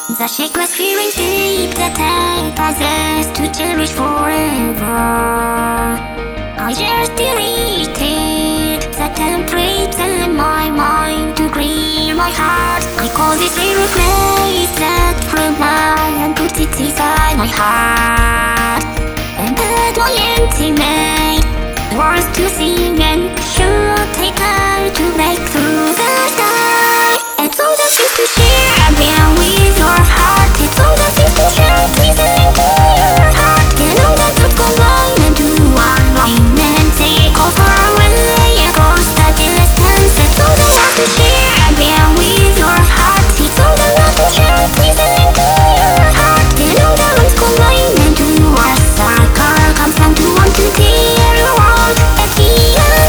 The shapeless feeling deep that I possess to cherish forever. I just deleted the templates in my mind to clear my heart. I call this little place that from mine and put it inside my heart. And add my intimate words to sing and should take time to make through the sky. It's all that seems to share again with your heart. It's all that seems to share listening to your heart. You know that to combine and do one line and take all far away across the distance. It's all that has to share again with your heart. It's all that has to share listening to your heart. You know that to combine and do a circle comes down to want to tear your heart at the end.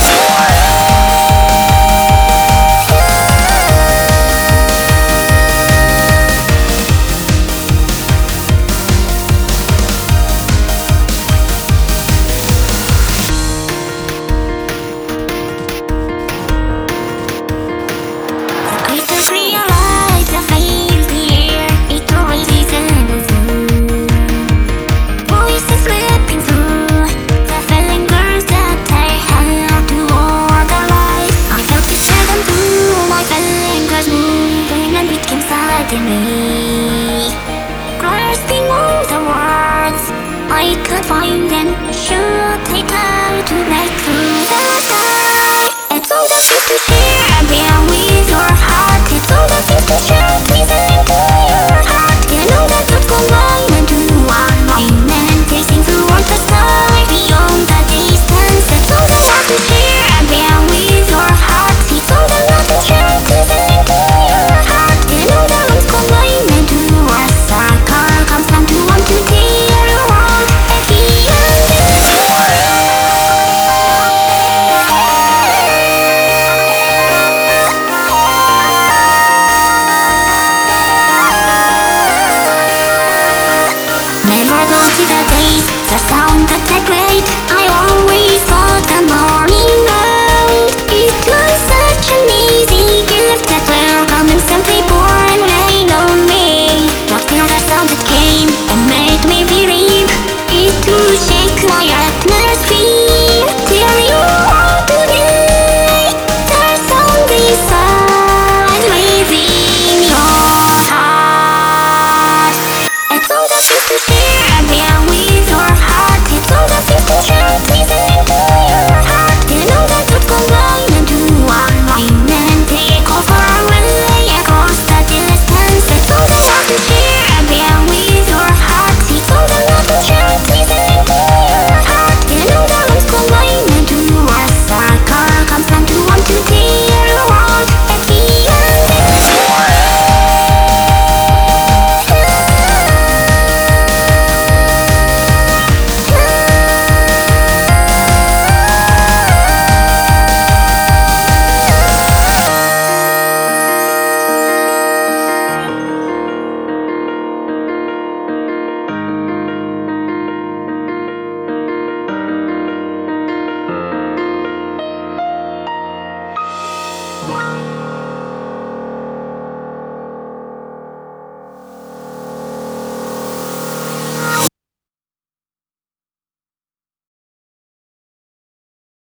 Grasping all the words I could find and should take time to make through the sky. It's all that seems to share again with your heart. It's all that seems to share listening to your heart. You know that to combine and do one line and chasing toward the sky beyond the distance. It's all that has to share again with your heart. It's all that has to share listening to your heart. You know that to combine and do a circle comes down to want to tear your heart at the end. Never go to the days, the sound that I played. I always thought the morning light. It was such an easy gift that will come and simply pour and rain on me. But still the sound that came and made me believe it would shake my atmosphere. Till you are today, the sound inside within your heart. It's all that seems to share again with your heart. It's all that seems to share listening to your heart. You know that to combine and do one line and take all far away across the distance. It's all that has to share again with your heart. It's all that has to share listening to your heart. You know that to combine and do a circle comes down to want to tear your heart at the end.